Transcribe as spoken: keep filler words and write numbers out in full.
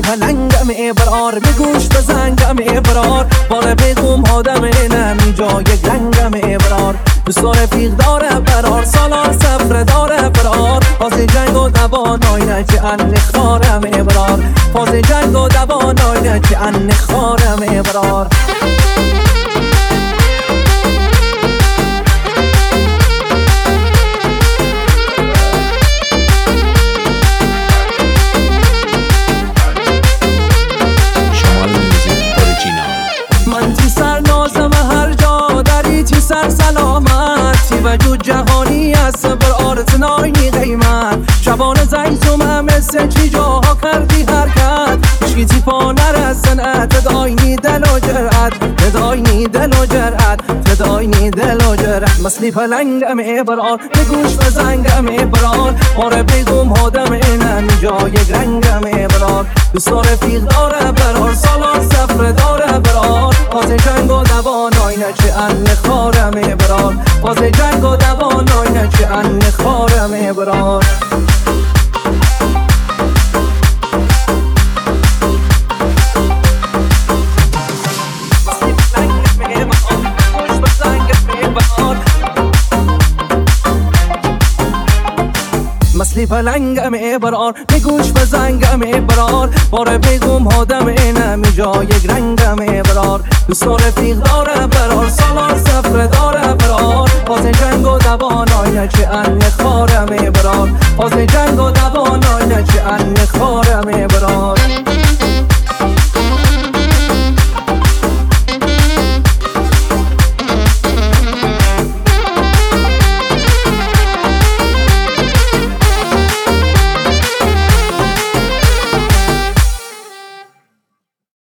پلنگم ابرار به گوش بزنگم ابرار بار بگم آدم اینم جای رنگم ابرار دوست رفیق داره برار سالار سفر داره برار فاز جنگ و دوانای نچه ان خارم ابرار فاز جنگ و دوانای نچه ان خارم ابرار سر سلامتی وجود جهانی است بر آرت ناینی قیمت شبان زیزوم هم مثل چی جاها کردی حرکت هشکی تیپا نرسن تداینی دل و جرعت تداینی دل و جرعت تداینی دل و جرعت مثلی پلنگم ابرار به گوش بزنگم ابرار آره بگم آدم اینم جای رنگم ابرار دوست رفیق داره برار سالار سفر داره برار باز جنگ و دوانای نچه ان خارم ابرار باز جنگ و دوانای نچه ان خارم ابرار مثلی پلنگم ابرار به گوش بزنگم ابرار باره بگم آدم اینم جای رنگم ابرار دوست رفیق داره برار سالار سفر داره برار باز جنگ و دوانای نچه ان خارم ابرار باز جنگ و دوانای